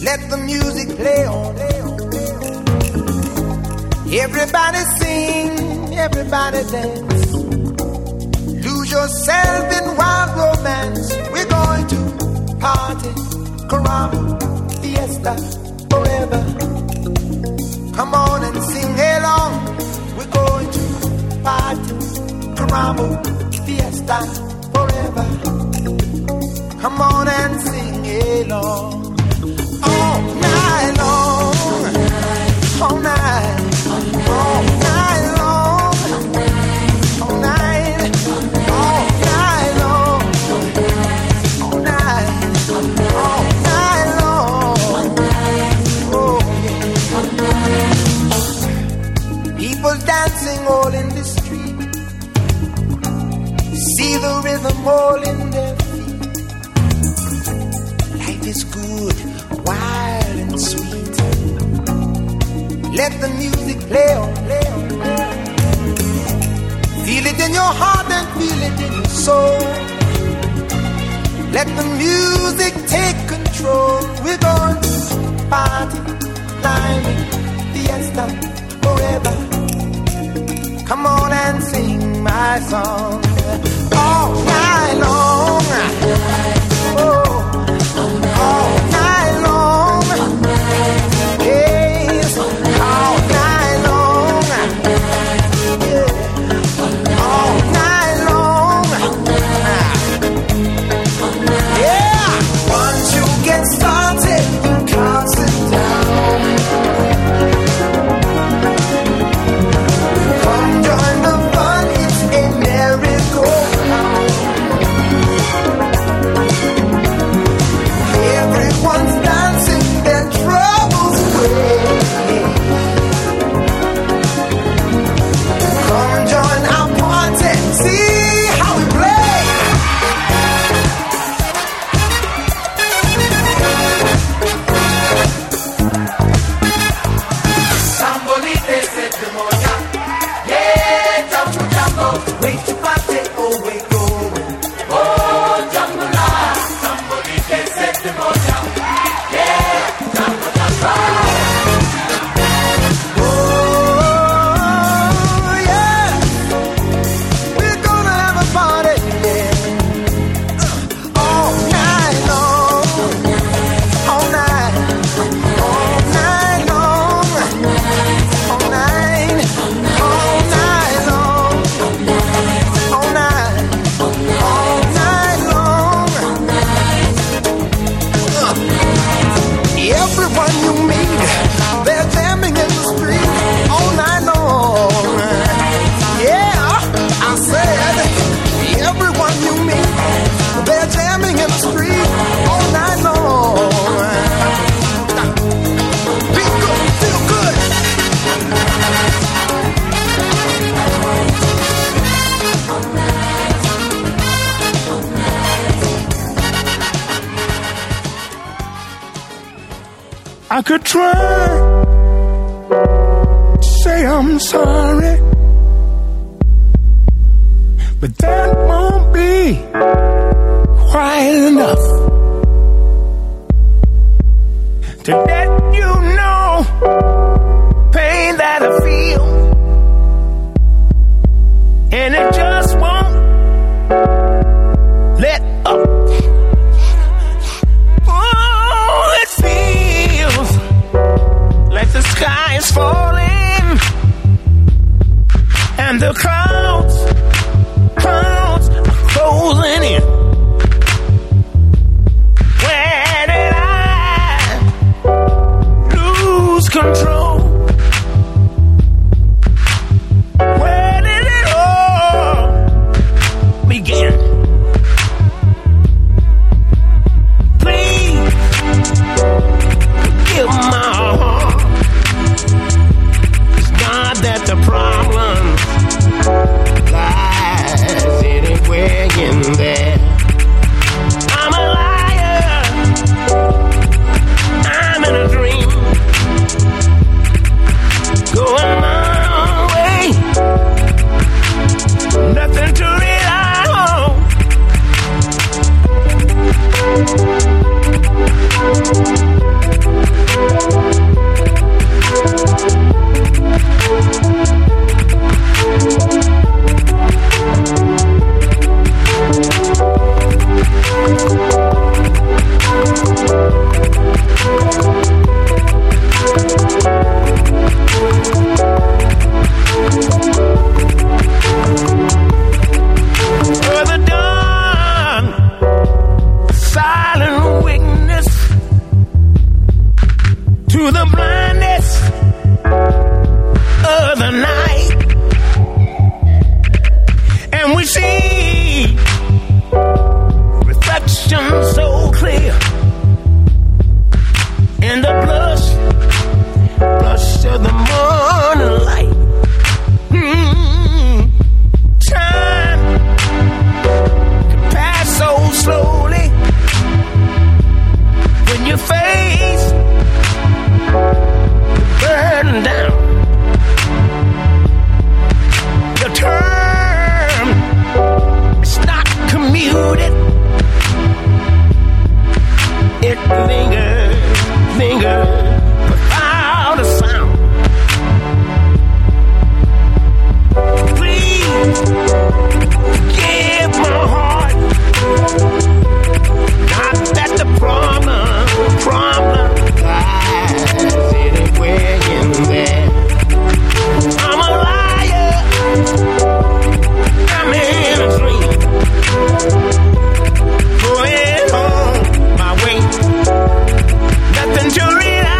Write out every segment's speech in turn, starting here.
Let the music play on. Everybody sing, everybody dance. Lose yourself in wild romance. We're going to party, caramba, fiesta, forever. Come on and sing along. We're going to party, caramba, fiesta, forever. Come on and sing along. All night long, all night, all night long, all night, all night long, all night, all night long. Oh yeah. People dancing all in the street. See the rhythm all in their feet. Life is good, wild and sweet. Let the music play on. Feel it in your heart and feel it in your soul. Let the music take control. We're going to party, climbing, fiesta, forever. Come on and sing my song. All night long. Oh, all night long. Yes, all night long. Yeah, all night long. Yeah, once you get started, you can't sit down. Come join the fun, it's a merry-go-round. Everyone's dancing their troubles away. Come join our party, see how we play. Sambolite se te moja, yeah, jambo jambo, wait to party, oh we go. Oh jambo la, sambolite se te moja, yeah, jambo jambo. Oh yeah, we're gonna have a party, yeah. All night long, all night, all night long, all night, all night long, all night, all night long. Everyone you meet, they're jamming in the street all night long. Yeah, I said, everyone you meet, they're jamming in the street all night long. Be good, feel good. I could try to say I'm sorry, but that won't be quite enough to let you know pain that I feel, and it just won't let up. Oh, it feels like the sky is falling and the clouds are closing in. linger, without a sound. Please give my heart. Not that the problem lies anywhere in there. I'm a liar. I'm in a dream. Going home my way. Nothing to read.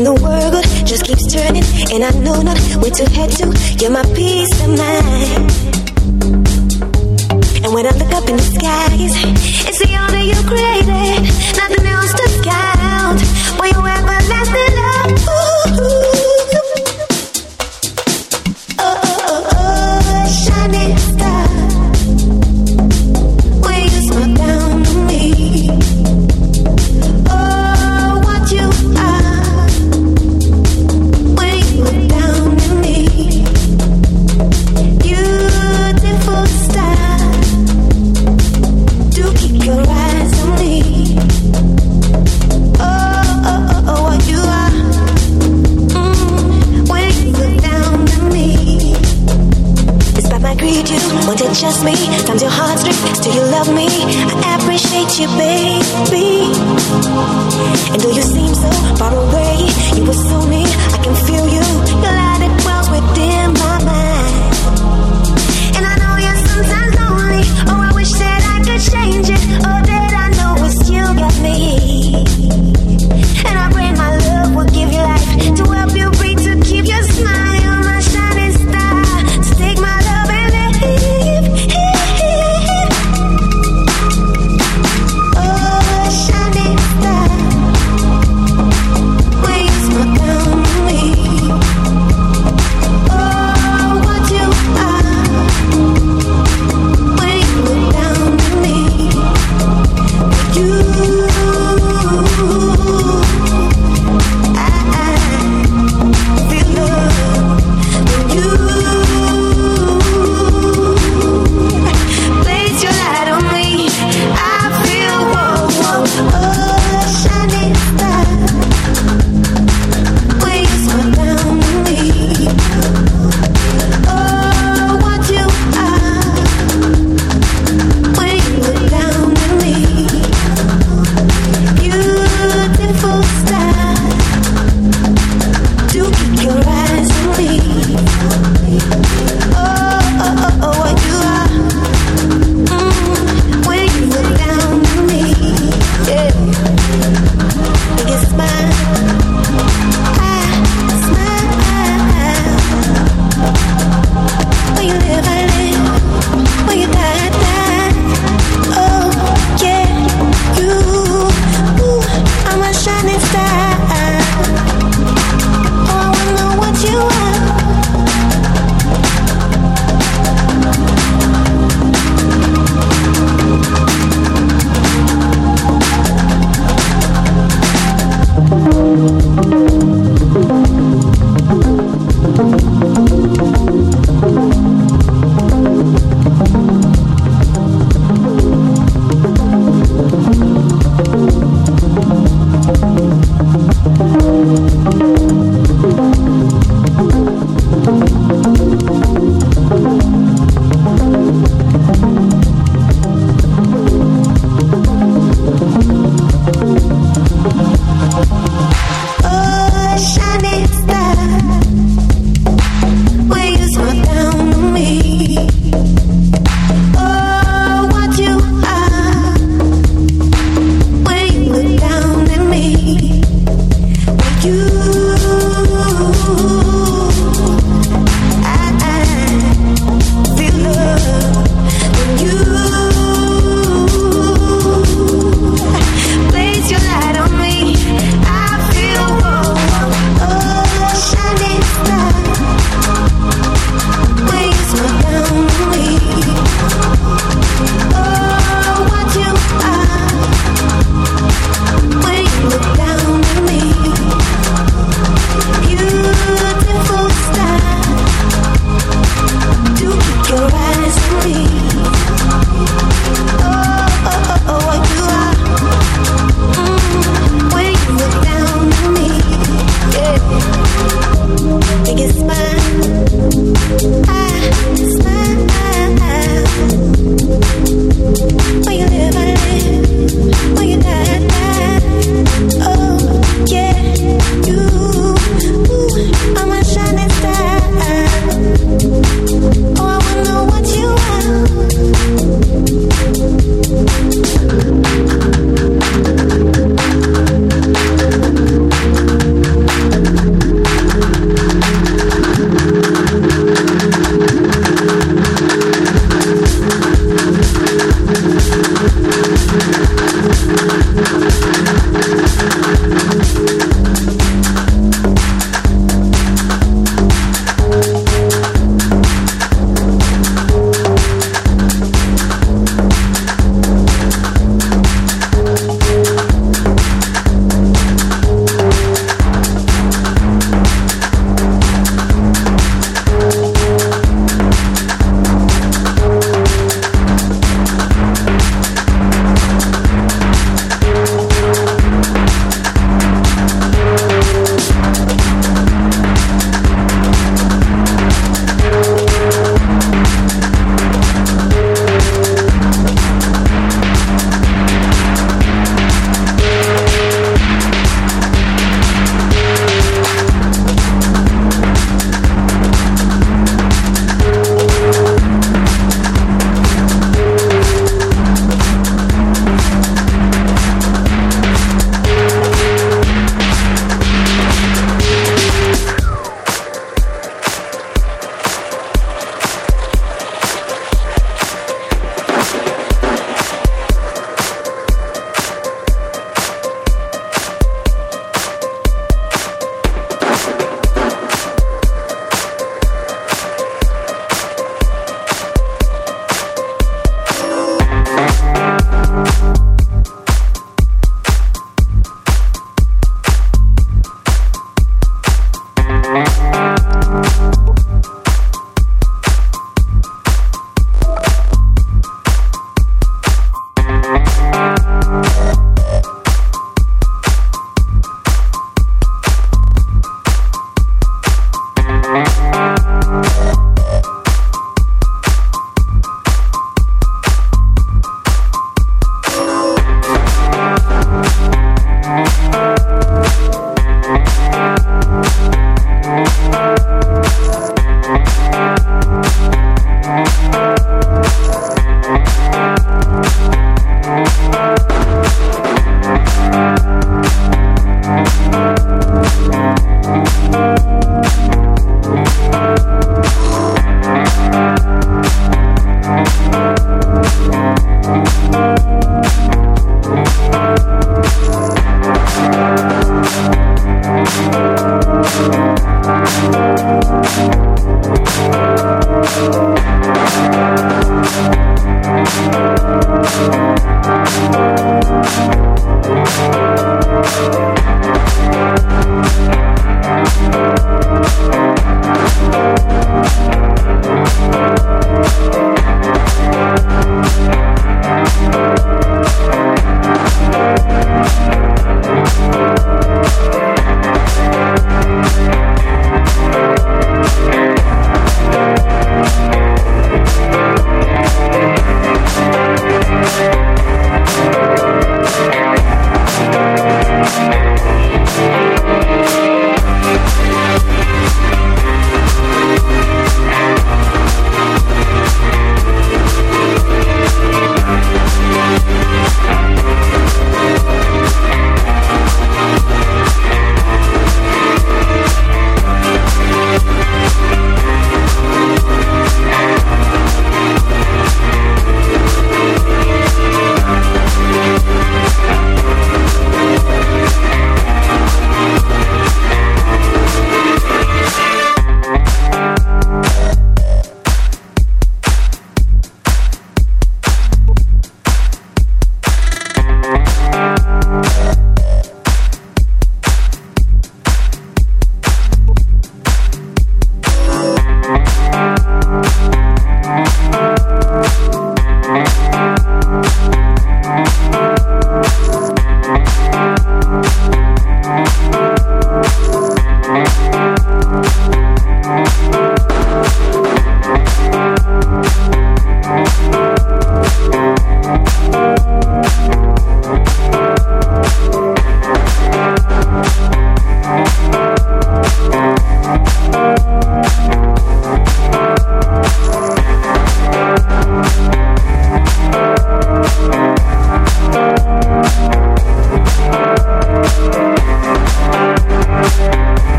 when the world just keeps turning and I know not where to head to. You're my peace of mind. And when I look up in the skies, it's the honor you created, nothing else to count. For your everlasting love. Ooh. Oh, shining star. When you smile down on me. Oh, what you are. When you look down on me. Beautiful star. Do keep your eyes on me.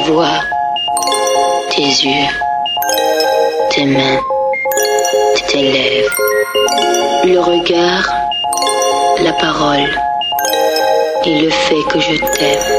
voix, tes yeux, tes mains, tes lèvres, le regard, la parole et le fait que je t'aime.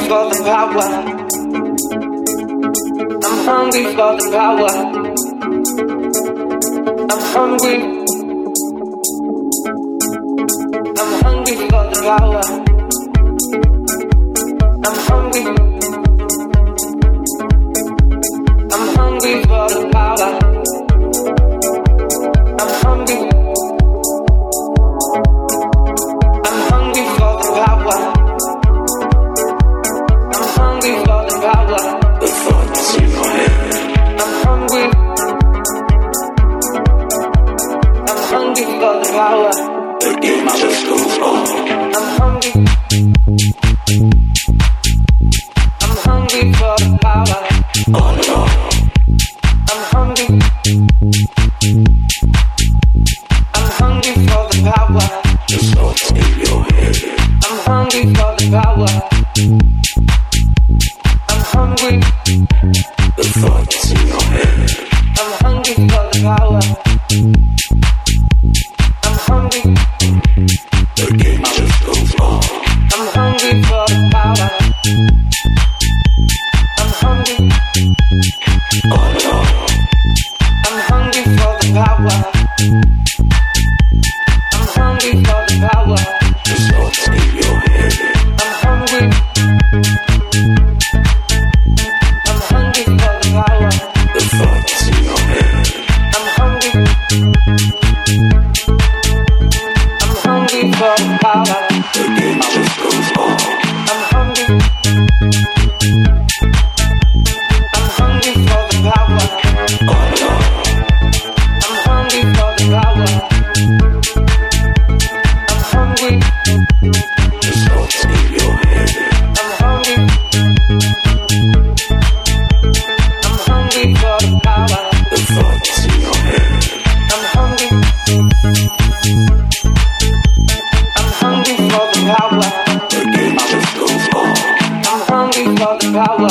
for the power. I'm hungry for the power. I'm hungry. I'm hungry for the power. I'm hungry. I'm hungry for the power. I'm hungry. I'm hungry for the power. I'm hungry for the power. The thoughts in my head. I'm hungry. I'm hungry for the power. The game just goes on. I'm hungry. I'm hungry for the power. All in all. I'm hungry. I'm hungry for the power. The thoughts in your head. I'm hungry for the power. I'm hungry. The thoughts in your head. I'm hungry for the power. I'm hungry. The game just goes on. I'm hungry for the power. I'm hungry. All in all. I'm hungry for the power. I'm hungry for the power. The thoughts in your head. I'm hungry. I'm hungry for the power. The thoughts in your head. I'm hungry. I'm hungry for the power. The game just goes on. I'm hungry. I'm hungry for the power. All in all. I'm hungry for the power. I'm hungry. The thoughts in your head. I'm hungry. I'm hungry for the power. The thoughts in your head. I'm hungry. I'm hungry for the power. The game just goes on. I'm hungry for the power.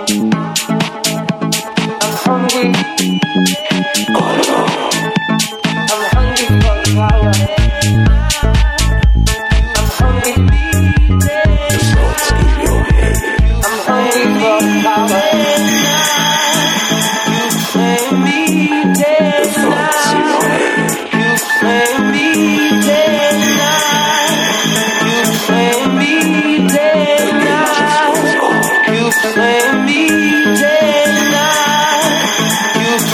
I'm hungry. All in all. I'm hungry for the power. I'm hungry. The thoughts in your head. I'm hungry for the power. You play me dead. The thoughts in your head. You play me dead night. You play me dead night. You play me dead night. You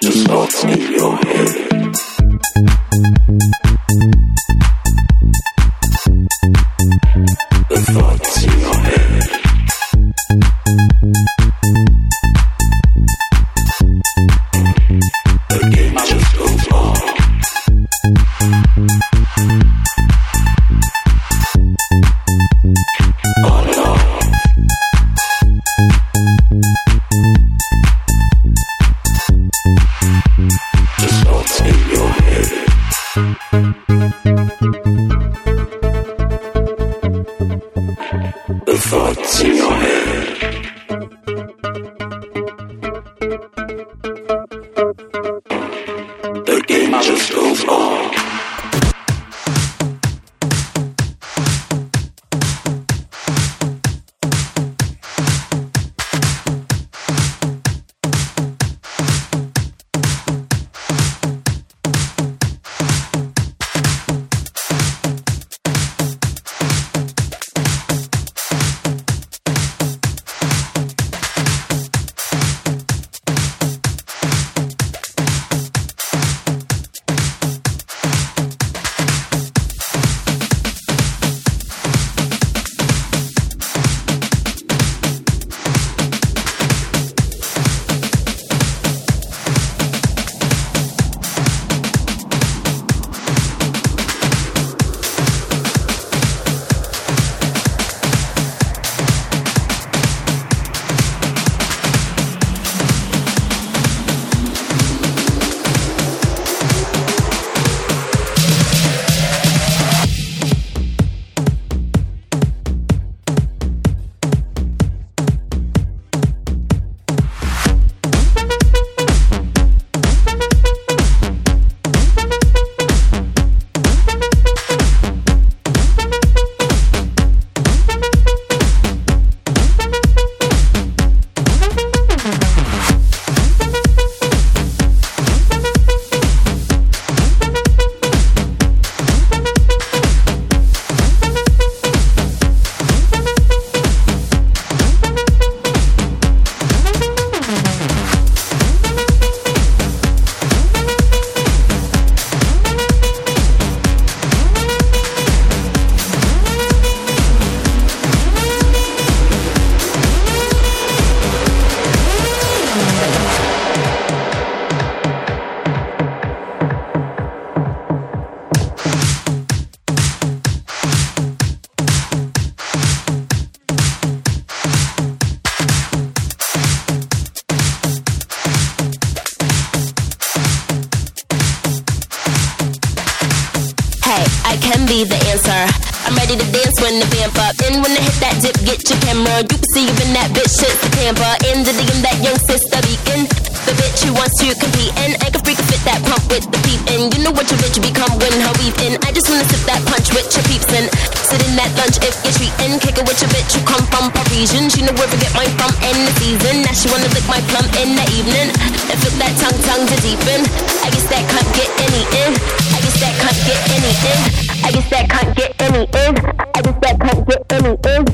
be the answer. I'm ready to dance when the vamp up. And when I hit that dip, get your camera. You can see even that bitch shit's the camper. In the DM, that young sister beacon. The bitch who wants to compete. And I can freak fit that pump with the peep. And you know what your bitch become when her weave in. I just wanna sip that punch with your peeps. And sit in that lunch if you're treating. Kick it with your bitch who come from Parisian. She know where to get mine from in the season. Now she wanna lick my plum in the evening. And flip that tongue to deepen. I guess that can't get any in. I guess that can't get any in. I guess that can't get any in. I guess that can't get any in.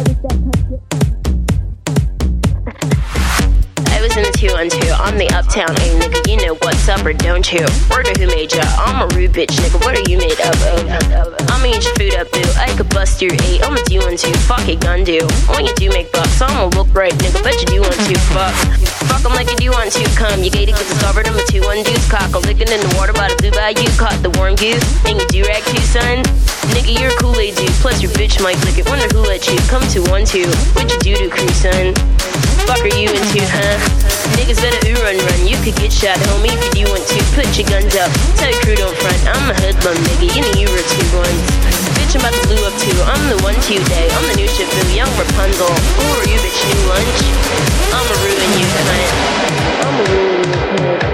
I was in the 212 on the uptown, hey nigga, you know what's up or don't you? Word of who made ya? I'm a rude bitch, nigga, what are you made up of? I'ma eat your food up, boo, I could bust your 8, I'ma do one too, fuck it, gun do. When you do make bucks, I'ma look right, nigga, bet you do want to, fuck. Fuck 'em like you do want to, come, you gated, get discovered, I'm a 2-1 deuce, cock, a lickin' in the water by the blue bayou, caught the warm goose, and you do-rag too, son? Nigga, you're a Kool-Aid dude, plus your bitch might lick it, wonder who let you, come to 1-2, what you do to crew, son? Fuck are you into, huh? Niggas better run, you could get shot, homie, if you do want to. Put your guns up, tell your crew don't front. I'm a hoodlum, nigga, you know you were 2-1s. Bitch, I'm about to blue up too, I'm the 1-2 day. I'm the new ship, boo, young Rapunzel. Who are you, bitch, new lunch? I'ma ruin you, cunt. I'ma ruin you, cunt.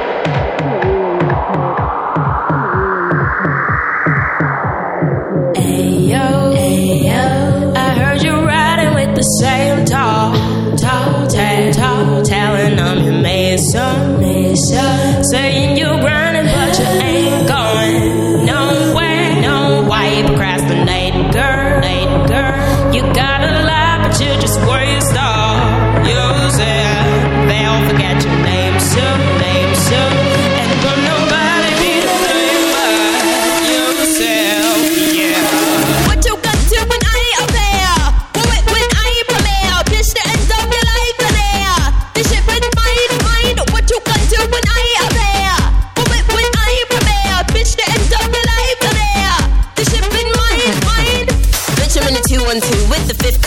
Ayo, I heard you riding with the same tall talent. I'm your mason. Saying you grinding, but you ain't going nowhere. No, why you procrastinating, girl? You got a lot, but you just waste all yours. They'll forget your name soon.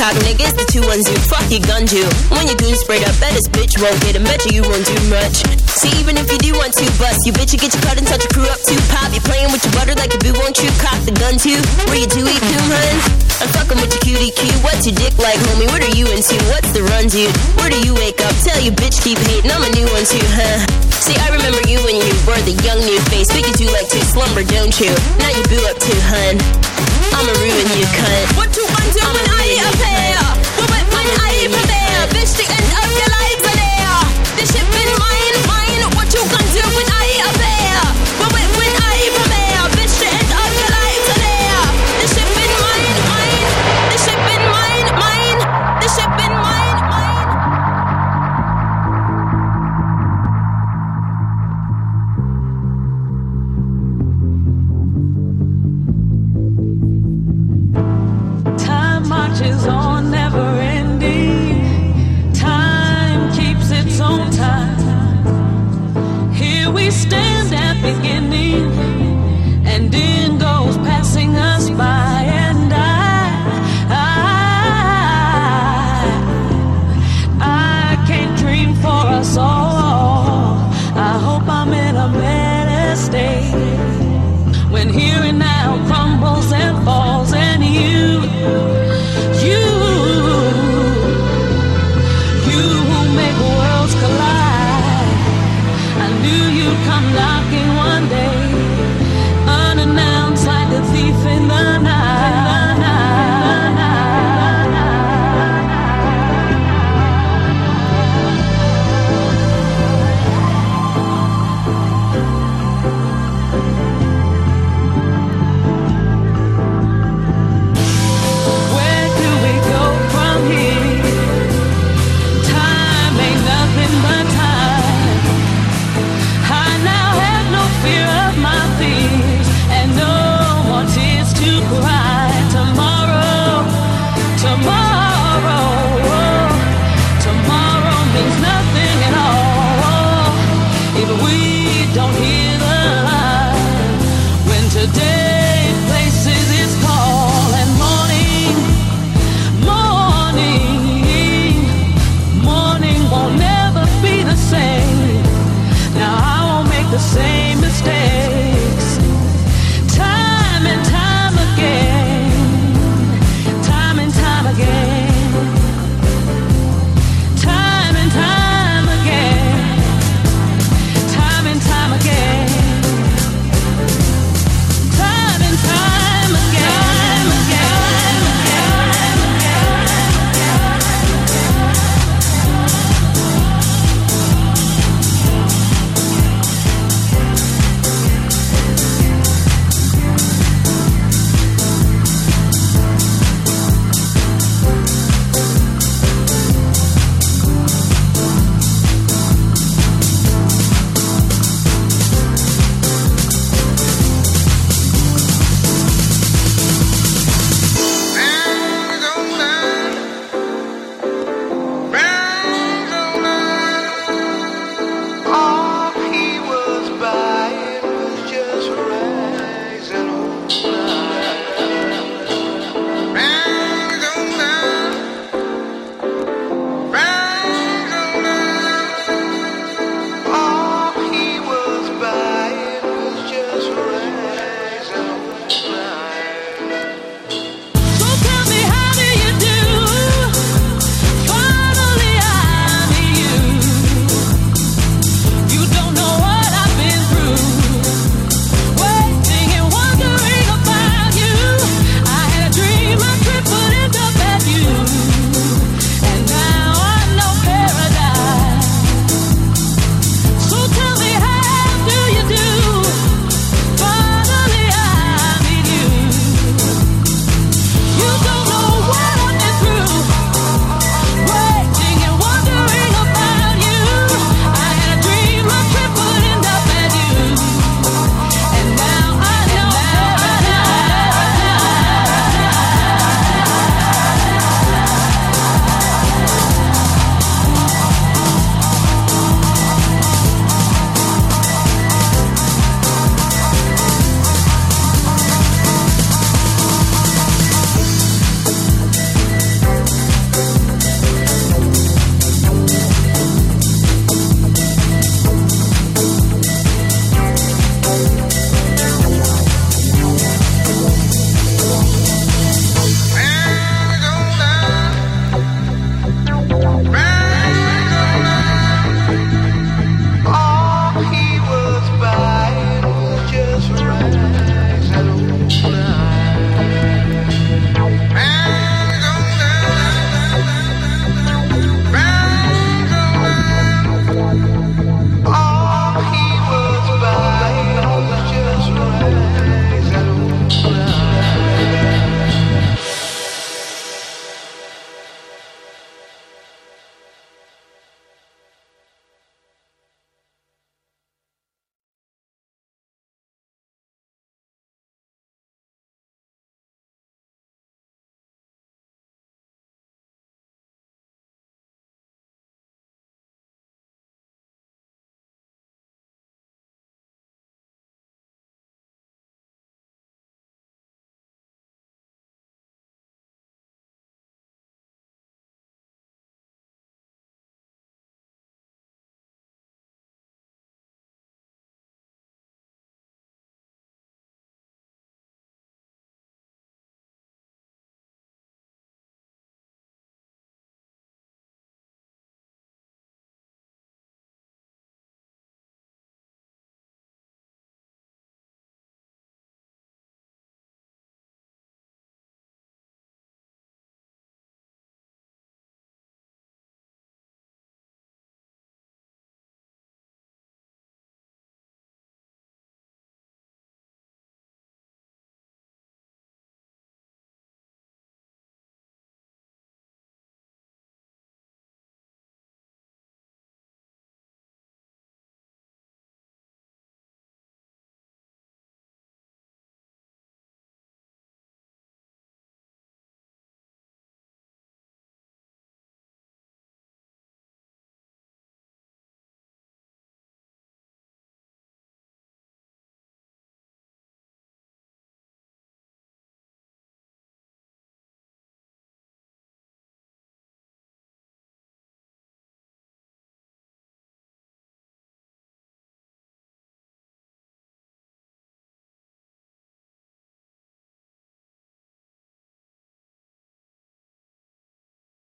cock nigga, it's the 2-1-zoo. Fuck your gun do. When your goon sprayed up, bet this bitch won't get him. Bet you won't do much. See, even if you do want to bust, you bitch, you get your cut and touch your crew up too. Pop, you playing with your butter like a boo, won't you cock the gun too? Where you do eat coon, hun? I'm fucking with your cutie cue. What's your dick like, homie? What are you into? What's the run, dude? Where do you wake up? Tell your bitch keep hating. I'm a new one too, huh? See, I remember you when you were the young new face. But you do like to slumber, don't you? Now you boo up too, hun. I'ma ruin you, cunt. What you gonna do when I appear? When I prepare? Bitch, the end of your life are there. This shit been mine, mine. What you gonna do when I appear? When I prepare? Bitch, the end of your life are there. This shit been mine, mine. This shit been mine, mine. This shit been mine, mine. Time marches on, never ending. Time keeps its own time. Here we stand at beginning, and in goes passing us by. And I can't dream for us all. I hope I'm in a better state when here and now crumbles and falls, and you who make worlds collide. I knew you'd come knocking one day, unannounced like a thief in the night. Where do we go from here? Time ain't nothing but time. I now have no fear of my fears, and no more tears to cry. Tomorrow means nothing at all if we don't hear the line. When today places its call, and morning won't never be the same. Now I won't make the same